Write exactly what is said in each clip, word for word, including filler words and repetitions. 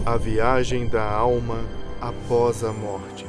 A viagem da alma após a morte.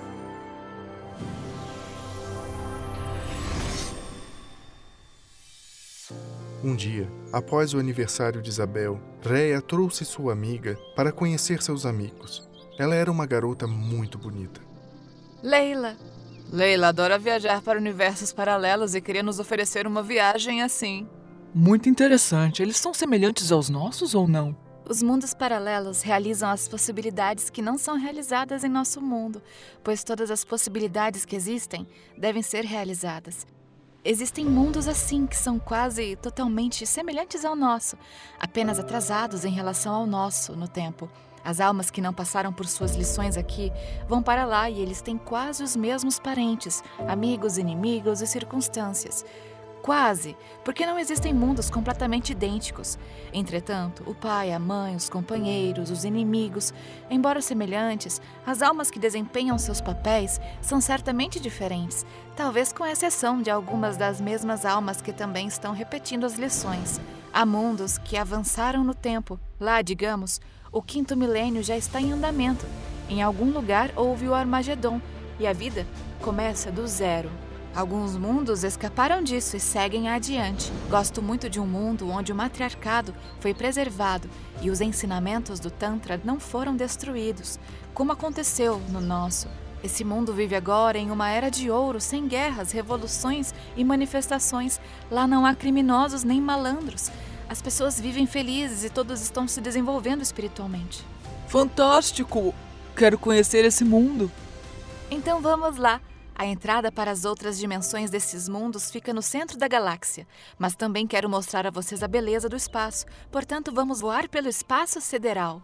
Um dia, após o aniversário de Isabel, Réia trouxe sua amiga para conhecer seus amigos. Ela era uma garota muito bonita. Leila. Leila adora viajar para universos paralelos e queria nos oferecer uma viagem assim. Muito interessante. Eles são semelhantes aos nossos ou não? Os mundos paralelos realizam as possibilidades que não são realizadas em nosso mundo, pois todas as possibilidades que existem devem ser realizadas. Existem mundos assim que são quase totalmente semelhantes ao nosso, apenas atrasados em relação ao nosso no tempo. As almas que não passaram por suas lições aqui vão para lá e eles têm quase os mesmos parentes, amigos, inimigos e circunstâncias. Quase, porque não existem mundos completamente idênticos. Entretanto, o pai, a mãe, os companheiros, os inimigos, embora semelhantes, as almas que desempenham seus papéis são certamente diferentes, talvez com exceção de algumas das mesmas almas que também estão repetindo as lições. Há mundos que avançaram no tempo. Lá, digamos, o quinto milênio já está em andamento. Em algum lugar houve o Armagedon e a vida começa do zero. Alguns mundos escaparam disso e seguem adiante. Gosto muito de um mundo onde o matriarcado foi preservado e os ensinamentos do Tantra não foram destruídos, como aconteceu no nosso. Esse mundo vive agora em uma era de ouro, sem guerras, revoluções e manifestações. Lá não há criminosos nem malandros. As pessoas vivem felizes e todos estão se desenvolvendo espiritualmente. Fantástico! Quero conhecer esse mundo. Então vamos lá. A entrada para as outras dimensões desses mundos fica no centro da galáxia, mas também quero mostrar a vocês a beleza do espaço, portanto vamos voar pelo espaço sideral.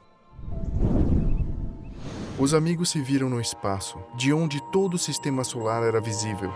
Os amigos se viram no espaço, de onde todo o sistema solar era visível.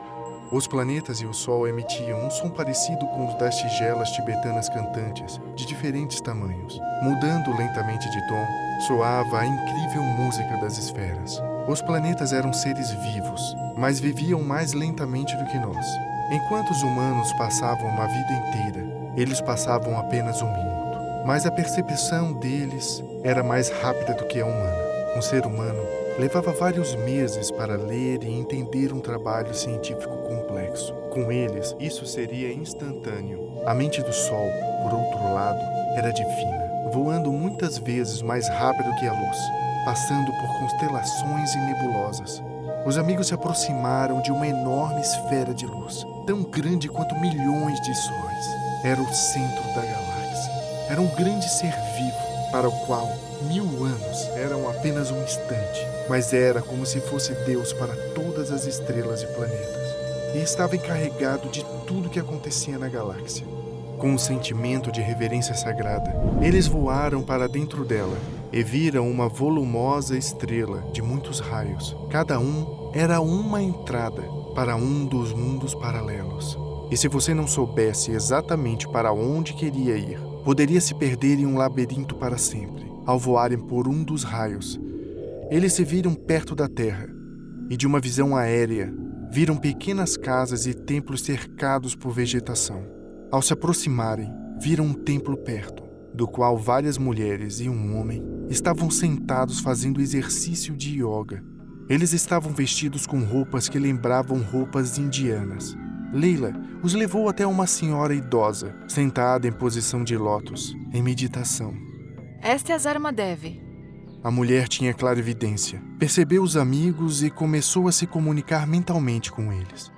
Os planetas e o Sol emitiam um som parecido com os das tigelas tibetanas cantantes, de diferentes tamanhos. Mudando lentamente de tom, soava a incrível música das esferas. Os planetas eram seres vivos, mas viviam mais lentamente do que nós. Enquanto os humanos passavam uma vida inteira, eles passavam apenas um minuto. Mas a percepção deles era mais rápida do que a humana. Um ser humano levava vários meses para ler e entender um trabalho científico complexo. Com eles, isso seria instantâneo. A mente do Sol, por outro lado, era divina, voando muitas vezes mais rápido que a luz, passando por constelações e nebulosas. Os amigos se aproximaram de uma enorme esfera de luz, tão grande quanto milhões de sóis. Era o centro da galáxia. Era um grande ser vivo, para o qual mil anos eram apenas um instante, mas era como se fosse Deus para todas as estrelas e planetas, e estava encarregado de tudo que acontecia na galáxia. Com um sentimento de reverência sagrada, eles voaram para dentro dela e viram uma volumosa estrela de muitos raios. Cada um era uma entrada para um dos mundos paralelos. E se você não soubesse exatamente para onde queria ir, poderia se perder em um labirinto para sempre. Ao voarem por um dos raios, eles se viram perto da Terra e, de uma visão aérea, viram pequenas casas e templos cercados por vegetação. Ao se aproximarem, viram um templo perto, do qual várias mulheres e um homem estavam sentados fazendo exercício de yoga. Eles estavam vestidos com roupas que lembravam roupas indianas. Leila os levou até uma senhora idosa, sentada em posição de lótus, em meditação. Esta é a Zarma Devi. A mulher tinha clarividência, percebeu os amigos e começou a se comunicar mentalmente com eles.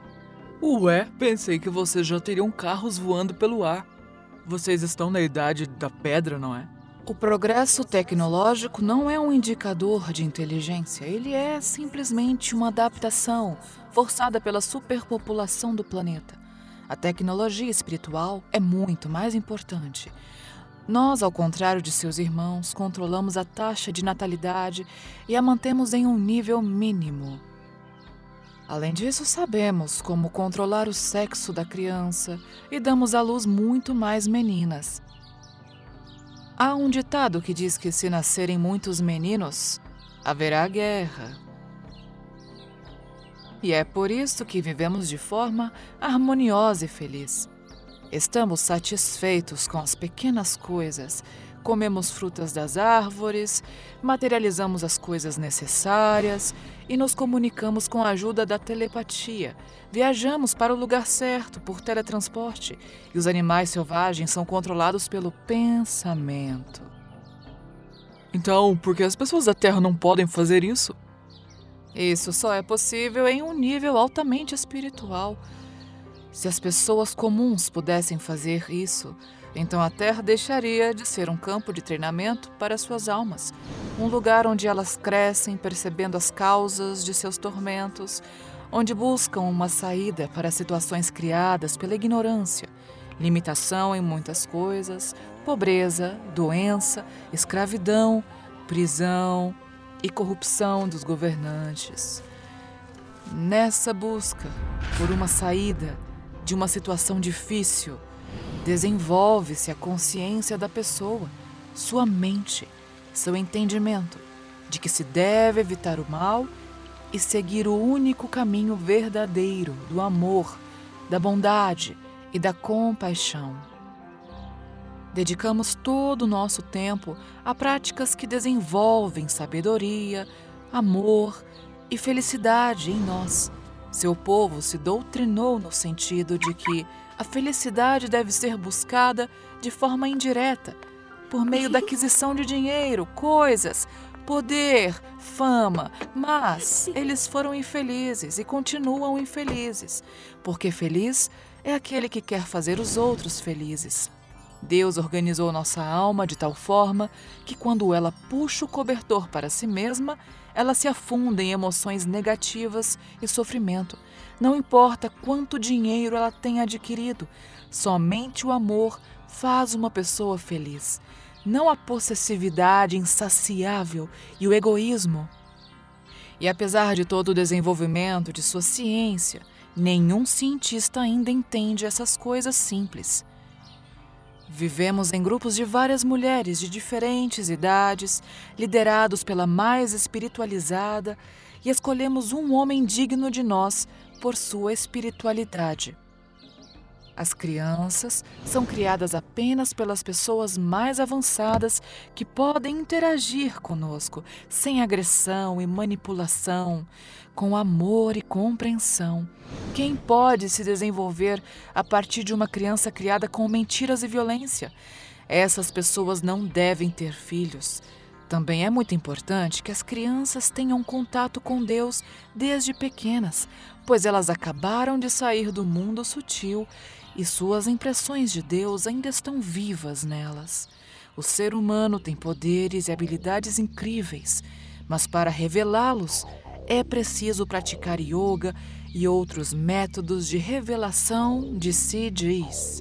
Ué, pensei que vocês já teriam carros voando pelo ar. Vocês estão na idade da pedra, não é? O progresso tecnológico não é um indicador de inteligência. Ele é simplesmente uma adaptação forçada pela superpopulação do planeta. A tecnologia espiritual é muito mais importante. Nós, ao contrário de seus irmãos, controlamos a taxa de natalidade e a mantemos em um nível mínimo. Além disso, sabemos como controlar o sexo da criança e damos à luz muito mais meninas. Há um ditado que diz que se nascerem muitos meninos, haverá guerra. E é por isso que vivemos de forma harmoniosa e feliz. Estamos satisfeitos com as pequenas coisas, comemos frutas das árvores, materializamos as coisas necessárias e nos comunicamos com a ajuda da telepatia. Viajamos para o lugar certo por teletransporte e os animais selvagens são controlados pelo pensamento. Então, por que as pessoas da Terra não podem fazer isso? Isso só é possível em um nível altamente espiritual. Se as pessoas comuns pudessem fazer isso, então a Terra deixaria de ser um campo de treinamento para suas almas, um lugar onde elas crescem percebendo as causas de seus tormentos, onde buscam uma saída para situações criadas pela ignorância, limitação em muitas coisas, pobreza, doença, escravidão, prisão e corrupção dos governantes. Nessa busca por uma saída de uma situação difícil, desenvolve-se a consciência da pessoa, sua mente, seu entendimento de que se deve evitar o mal e seguir o único caminho verdadeiro do amor, da bondade e da compaixão. Dedicamos todo o nosso tempo a práticas que desenvolvem sabedoria, amor e felicidade em nós. Seu povo se doutrinou no sentido de que a felicidade deve ser buscada de forma indireta, por meio da aquisição de dinheiro, coisas, poder, fama, mas eles foram infelizes e continuam infelizes, porque feliz é aquele que quer fazer os outros felizes. Deus organizou nossa alma de tal forma que quando ela puxa o cobertor para si mesma, ela se afunda em emoções negativas e sofrimento. Não importa quanto dinheiro ela tenha adquirido, somente o amor faz uma pessoa feliz. Não a possessividade insaciável e o egoísmo. E apesar de todo o desenvolvimento de sua ciência, nenhum cientista ainda entende essas coisas simples. Vivemos em grupos de várias mulheres de diferentes idades, liderados pela mais espiritualizada, e escolhemos um homem digno de nós por sua espiritualidade. As crianças são criadas apenas pelas pessoas mais avançadas que podem interagir conosco, sem agressão e manipulação, com amor e compreensão. Quem pode se desenvolver a partir de uma criança criada com mentiras e violência? Essas pessoas não devem ter filhos. Também é muito importante que as crianças tenham contato com Deus desde pequenas, pois elas acabaram de sair do mundo sutil e suas impressões de Deus ainda estão vivas nelas. O ser humano tem poderes e habilidades incríveis, mas para revelá-los é preciso praticar yoga e outros métodos de revelação de si diz.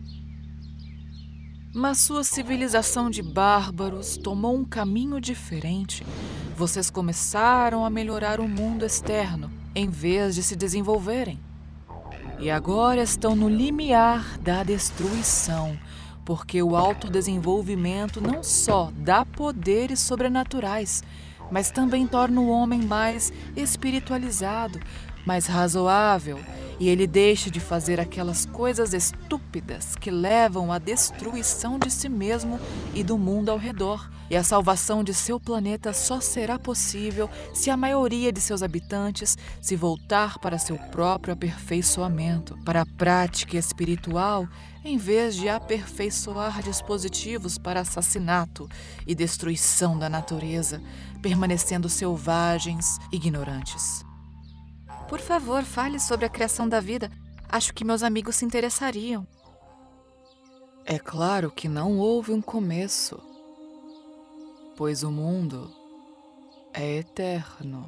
Mas sua civilização de bárbaros tomou um caminho diferente. Vocês começaram a melhorar o mundo externo, em vez de se desenvolverem. E agora estão no limiar da destruição, porque o autodesenvolvimento não só dá poderes sobrenaturais, mas também torna o homem mais espiritualizado, mais razoável, e ele deixa de fazer aquelas coisas estúpidas que levam à destruição de si mesmo e do mundo ao redor. E a salvação de seu planeta só será possível se a maioria de seus habitantes se voltar para seu próprio aperfeiçoamento, para a prática espiritual, em vez de aperfeiçoar dispositivos para assassinato e destruição da natureza, permanecendo selvagens, ignorantes. Por favor, fale sobre a criação da vida. Acho que meus amigos se interessariam. É claro que não houve um começo, pois o mundo é eterno.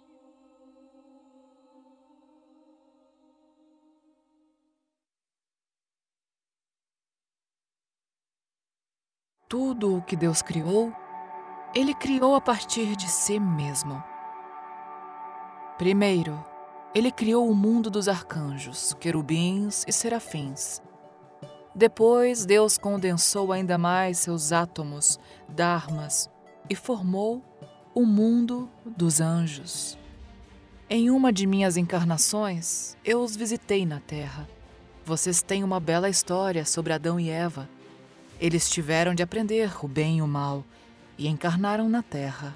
Tudo o que Deus criou, Ele criou a partir de si mesmo. Primeiro, Ele criou o mundo dos arcanjos, querubins e serafins. Depois, Deus condensou ainda mais seus átomos, dharmas, e formou o mundo dos anjos. Em uma de minhas encarnações, eu os visitei na Terra. Vocês têm uma bela história sobre Adão e Eva. Eles tiveram de aprender o bem e o mal e encarnaram na Terra.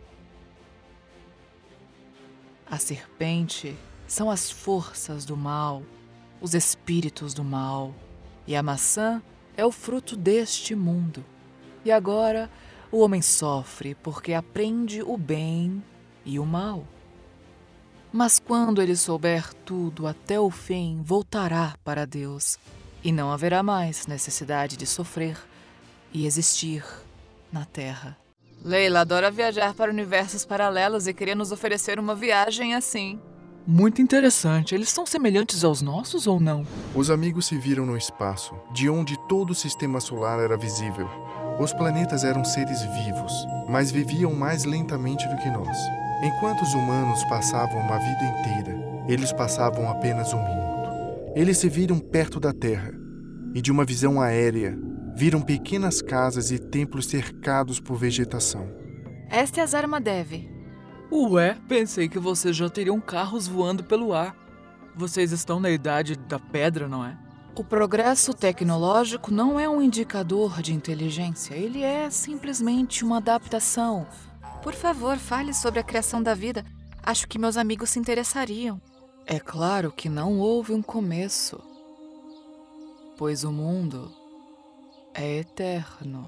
A serpente são as forças do mal, os espíritos do mal, e a maçã é o fruto deste mundo. E agora o homem sofre porque aprende o bem e o mal. Mas quando ele souber tudo até o fim, voltará para Deus, e não haverá mais necessidade de sofrer e existir na Terra. Leila adora viajar para universos paralelos e queria nos oferecer uma viagem assim. Muito interessante. Eles são semelhantes aos nossos ou não? Os amigos se viram no espaço, de onde todo o sistema solar era visível. Os planetas eram seres vivos, mas viviam mais lentamente do que nós. Enquanto os humanos passavam uma vida inteira, eles passavam apenas um minuto. Eles se viram perto da Terra, e de uma visão aérea, viram pequenas casas e templos cercados por vegetação. Esta é a Zarmadev. Ué, pensei que vocês já teriam carros voando pelo ar. Vocês estão na idade da pedra, não é? O progresso tecnológico não é um indicador de inteligência. Ele é simplesmente uma adaptação. Por favor, fale sobre a criação da vida. Acho que meus amigos se interessariam. É claro que não houve um começo, pois o mundo é eterno.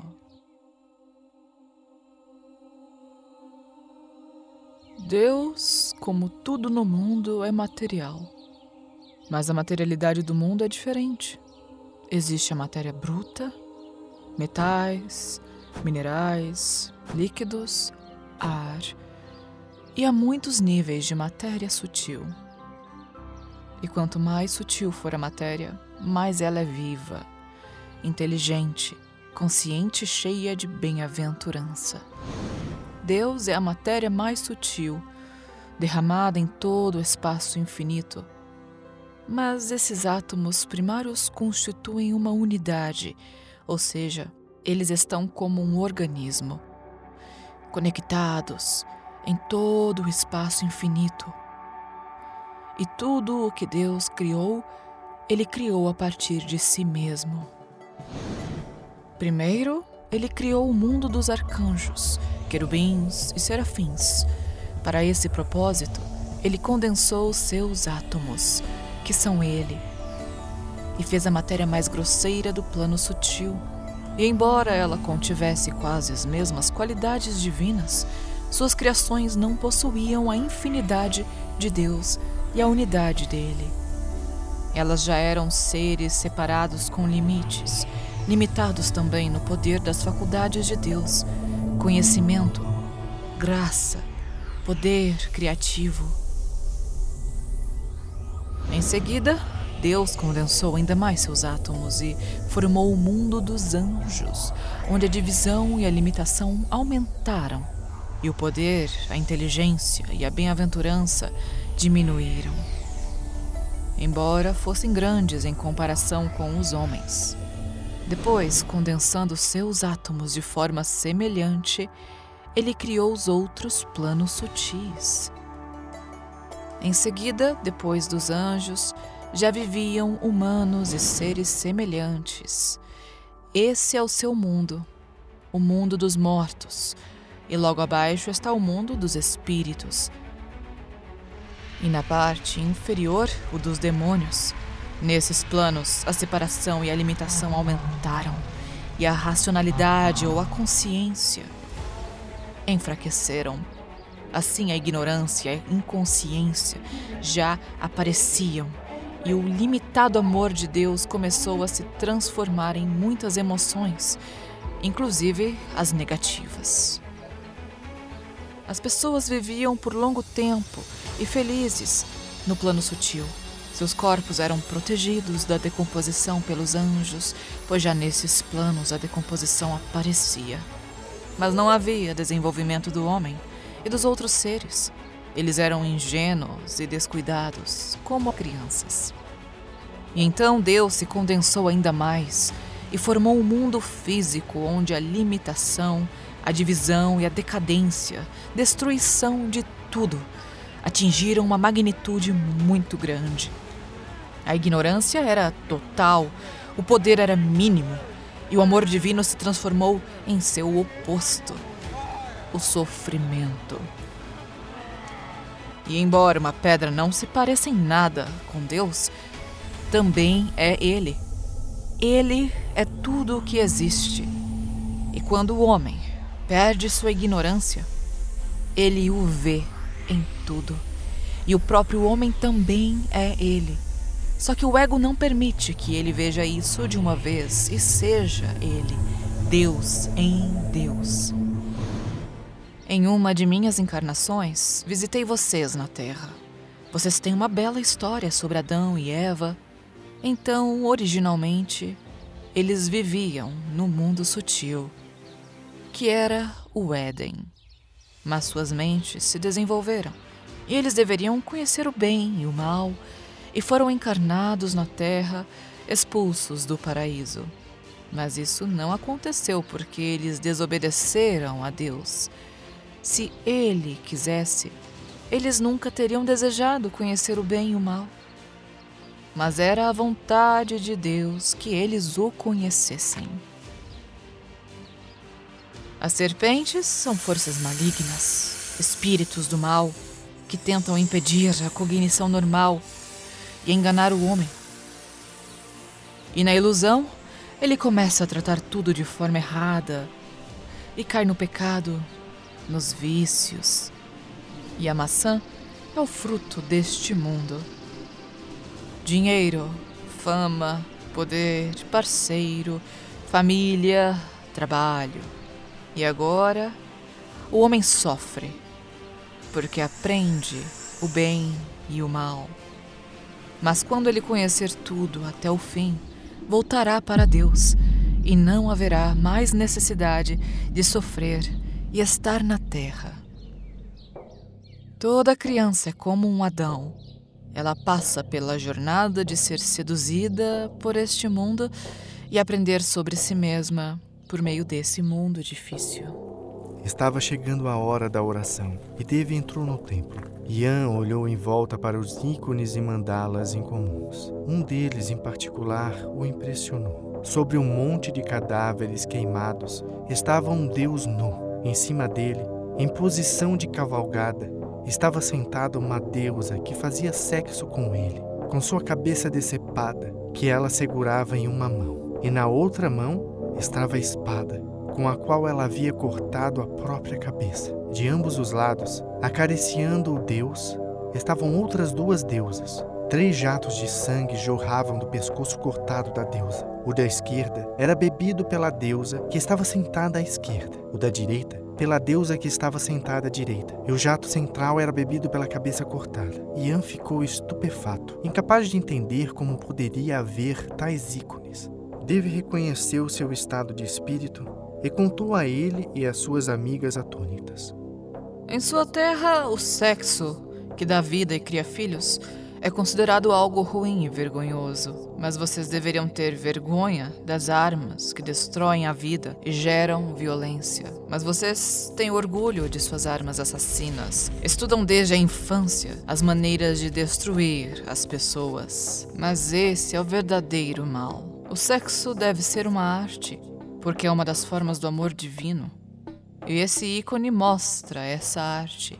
Deus, como tudo no mundo, é material. Mas a materialidade do mundo é diferente. Existe a matéria bruta, metais, minerais, líquidos, ar. E há muitos níveis de matéria sutil. E quanto mais sutil for a matéria, mais ela é viva, inteligente, consciente e cheia de bem-aventurança. Deus é a matéria mais sutil, derramada em todo o espaço infinito. Mas esses átomos primários constituem uma unidade, ou seja, eles estão como um organismo, conectados em todo o espaço infinito. E tudo o que Deus criou, Ele criou a partir de si mesmo. Primeiro, Ele criou o mundo dos arcanjos, querubins e serafins. Para esse propósito, Ele condensou seus átomos, que são Ele, e fez a matéria mais grosseira do plano sutil. E embora ela contivesse quase as mesmas qualidades divinas, suas criações não possuíam a infinidade de Deus e a unidade dele. Elas já eram seres separados com limites, limitados também no poder das faculdades de Deus, conhecimento, graça, poder criativo. Em seguida, Deus condensou ainda mais seus átomos e formou o mundo dos anjos, onde a divisão e a limitação aumentaram, e o poder, a inteligência e a bem-aventurança diminuíram, embora fossem grandes em comparação com os homens. Depois, condensando seus átomos de forma semelhante, Ele criou os outros planos sutis. Em seguida, depois dos anjos, já viviam humanos e seres semelhantes. Esse é o seu mundo, o mundo dos mortos, e logo abaixo está o mundo dos espíritos. E na parte inferior, o dos demônios. Nesses planos, a separação e a limitação aumentaram, e a racionalidade ou a consciência enfraqueceram. Assim, a ignorância e a inconsciência já apareciam, e o limitado amor de Deus começou a se transformar em muitas emoções, inclusive as negativas. As pessoas viviam por longo tempo e felizes no plano sutil. Seus corpos eram protegidos da decomposição pelos anjos, pois já nesses planos a decomposição aparecia. Mas não havia desenvolvimento do homem e dos outros seres. Eles eram ingênuos e descuidados, como crianças. E então Deus se condensou ainda mais e formou um mundo físico onde a limitação, a divisão e a decadência, destruição de tudo, atingiram uma magnitude muito grande. A ignorância era total, o poder era mínimo, e o amor divino se transformou em seu oposto, o sofrimento. E embora uma pedra não se pareça em nada com Deus, também é Ele. Ele é tudo o que existe. E quando o homem perde sua ignorância, ele o vê em tudo. E o próprio homem também é ele. Só que o ego não permite que ele veja isso de uma vez e seja ele, Deus em Deus. Em uma de minhas encarnações, visitei vocês na Terra. Vocês têm uma bela história sobre Adão e Eva. Então, originalmente, eles viviam no mundo sutil, que era o Éden. Mas suas mentes se desenvolveram, e eles deveriam conhecer o bem e o mal, e foram encarnados na Terra, expulsos do paraíso. Mas isso não aconteceu porque eles desobedeceram a Deus. Se Ele quisesse, eles nunca teriam desejado conhecer o bem e o mal. Mas era a vontade de Deus que eles o conhecessem. As serpentes são forças malignas, espíritos do mal, que tentam impedir a cognição normal e enganar o homem. E na ilusão, ele começa a tratar tudo de forma errada e cai no pecado, nos vícios. E a maçã é o fruto deste mundo. Dinheiro, fama, poder, parceiro, família, trabalho. E agora, o homem sofre, porque aprende o bem e o mal. Mas quando ele conhecer tudo até o fim, voltará para Deus e não haverá mais necessidade de sofrer e estar na terra. Toda criança é como um Adão. Ela passa pela jornada de ser seduzida por este mundo e aprender sobre si mesma por meio desse mundo difícil. Estava chegando a hora da oração e Devi entrou no templo. Yan olhou em volta para os ícones e mandalas incomuns. Um deles, em particular, o impressionou. Sobre um monte de cadáveres queimados estava um deus nu. Em cima dele, em posição de cavalgada, estava sentada uma deusa que fazia sexo com ele, com sua cabeça decepada, que ela segurava em uma mão, e na outra mão estava a espada, com a qual ela havia cortado a própria cabeça. De ambos os lados, acariciando o deus, estavam outras duas deusas. Três jatos de sangue jorravam do pescoço cortado da deusa. O da esquerda era bebido pela deusa que estava sentada à esquerda. O da direita, pela deusa que estava sentada à direita. E o jato central era bebido pela cabeça cortada. Yan ficou estupefato, incapaz de entender como poderia haver tais ícones. Devi reconheceu seu estado de espírito e contou a ele e às suas amigas atônitas. Em sua terra, o sexo, que dá vida e cria filhos, é considerado algo ruim e vergonhoso. Mas vocês deveriam ter vergonha das armas que destroem a vida e geram violência. Mas vocês têm orgulho de suas armas assassinas. Estudam desde a infância as maneiras de destruir as pessoas. Mas esse é o verdadeiro mal. O sexo deve ser uma arte, porque é uma das formas do amor divino. E esse ícone mostra essa arte.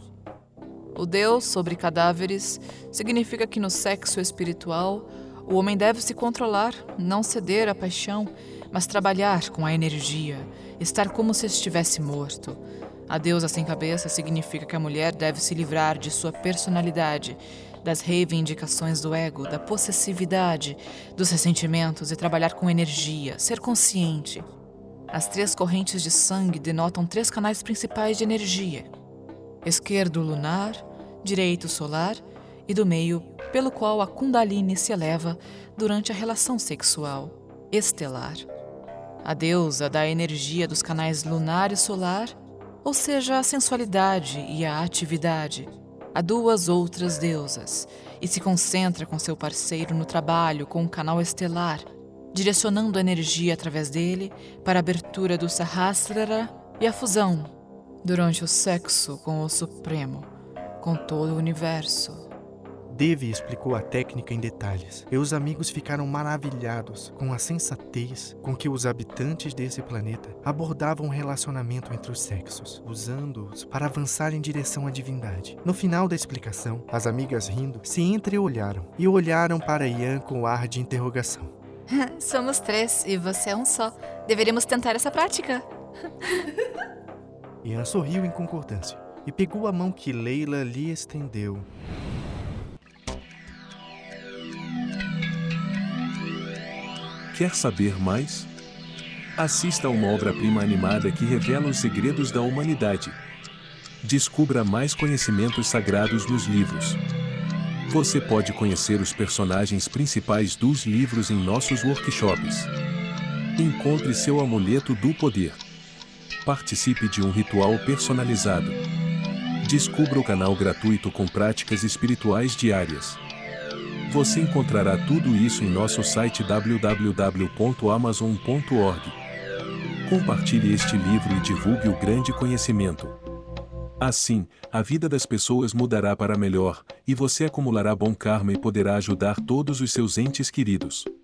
O Deus sobre cadáveres significa que no sexo espiritual, o homem deve se controlar, não ceder à paixão, mas trabalhar com a energia, estar como se estivesse morto. A deusa sem cabeça significa que a mulher deve se livrar de sua personalidade, das reivindicações do ego, da possessividade, dos ressentimentos e trabalhar com energia, ser consciente. As três correntes de sangue denotam três canais principais de energia: esquerdo lunar, direito solar e do meio, pelo qual a Kundalini se eleva durante a relação sexual, estelar. A deusa dá a energia dos canais lunar e solar, ou seja, a sensualidade e a atividade, a duas outras deusas, e se concentra com seu parceiro no trabalho com o canal estelar, direcionando a energia através dele para a abertura do Sahasrara e a fusão durante o sexo com o Supremo, com todo o universo. Devi explicou a técnica em detalhes, e os amigos ficaram maravilhados com a sensatez com que os habitantes desse planeta abordavam o relacionamento entre os sexos, usando-os para avançar em direção à divindade. No final da explicação, as amigas rindo se entreolharam e olharam para Ian com ar de interrogação. Somos três e você é um só. Deveríamos tentar essa prática. Ian sorriu em concordância e pegou a mão que Leila lhe estendeu. Quer saber mais? Assista a uma obra-prima animada que revela os segredos da humanidade. Descubra mais conhecimentos sagrados nos livros. Você pode conhecer os personagens principais dos livros em nossos workshops. Encontre seu amuleto do poder. Participe de um ritual personalizado. Descubra o canal gratuito com práticas espirituais diárias. Você encontrará tudo isso em nosso site w w w ponto amazon ponto org. Compartilhe este livro e divulgue o grande conhecimento. Assim, a vida das pessoas mudará para melhor, e você acumulará bom karma e poderá ajudar todos os seus entes queridos.